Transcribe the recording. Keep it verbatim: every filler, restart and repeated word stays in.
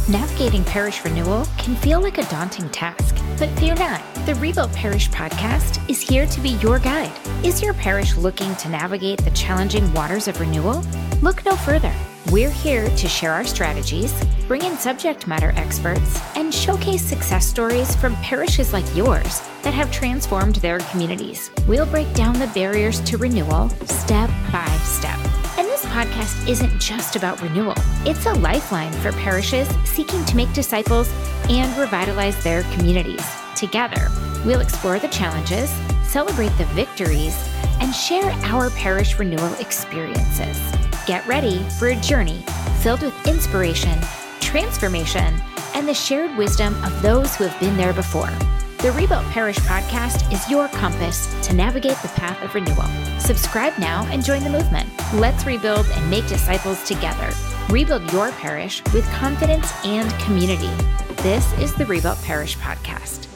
Navigating parish renewal can feel like a daunting task, but fear not. The Rebuilt Parish podcast is here to be your guide. Is your parish looking to navigate the challenging waters of renewal? Look no further. We're here to share our strategies, bring in subject matter experts, and showcase success stories from parishes like yours that have transformed their communities. We'll break down the barriers to renewal step by step. And this podcast isn't just about renewal. It's a lifeline for parishes seeking to make disciples and revitalize their communities. Together, we'll explore the challenges, celebrate the victories, and share our parish renewal experiences. Get ready for a journey filled with inspiration, transformation, and the shared wisdom of those who have been there before. The Rebuilt Parish podcast is your compass to navigate the path of renewal. Subscribe now and join the movement. Let's rebuild and make disciples together. Rebuild your parish with confidence and community. This is the Rebuilt Parish podcast.